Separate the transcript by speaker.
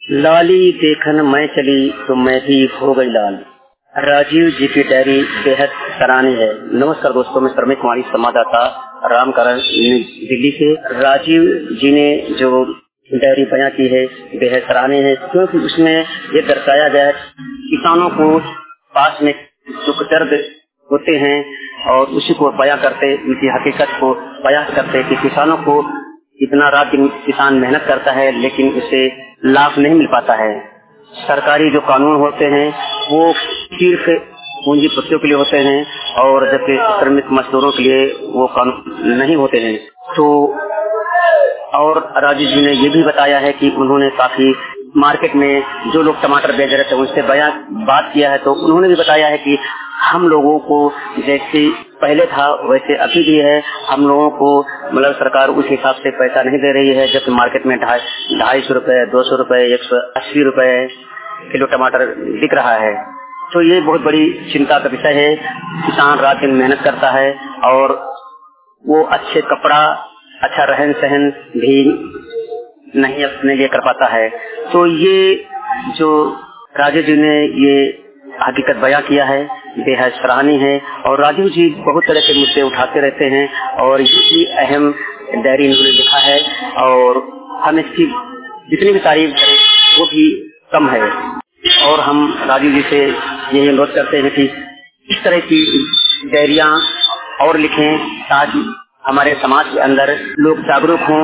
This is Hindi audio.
Speaker 1: लाली देखन मैं चली तो मैं भी हो गई लाल। राजीव जी की डायरी बेहद सराहनीय है। नमस्कार दोस्तों, मैं श्रमिक कुमारी संवाददाता रामकरण दिल्ली से। राजीव जी ने जो डायरी बयां की है बेहद सराहनीय है, क्योंकि उसमें ये दर्शाया गया है किसानों को पास में दुख दर्द होते हैं और उसी को बयां करते, उनकी हकीकत को बयां करते कि किसानों को इतना रात दिन किसान मेहनत करता है लेकिन उसे लाभ नहीं मिल पाता है। सरकारी जो कानून होते हैं वो सिर्फ पूंजीपतियों के लिए होते हैं और जबकि श्रमिक मजदूरों के लिए वो कानून नहीं होते हैं। तो और राजीव जी ने ये भी बताया है कि उन्होंने काफी मार्केट में जो लोग टमाटर बेच रहे थे उनसे बात किया है, तो उन्होंने भी बताया है कि हम लोगों को जैसे पहले था वैसे अभी भी है। हम लोगों को मतलब सरकार उस हिसाब से पैसा नहीं दे रही है, जबकि मार्केट में 250 रुपए, 200 रुपए, 180 रुपए किलो टमाटर बिक रहा है। तो ये बहुत बड़ी चिंता का विषय है। किसान रात दिन मेहनत करता है और वो अच्छे कपड़ा, अच्छा रहन सहन भी नहीं अपने लिए कर पाता है। तो ये जो राजीव जी ने ये हकीकत बयां किया है बेहद सराहनीय है। और राजीव जी बहुत तरह के मुद्दे उठाते रहते हैं और ये अहम डायरी इन्होंने लिखा है और हम इसकी जितनी भी तारीफ करें वो भी कम है। और हम राजीव जी से यही अनुरोध करते हैं कि इस तरह की डायरियां और लिखें ताकि हमारे समाज के अंदर लोग जागरूक हों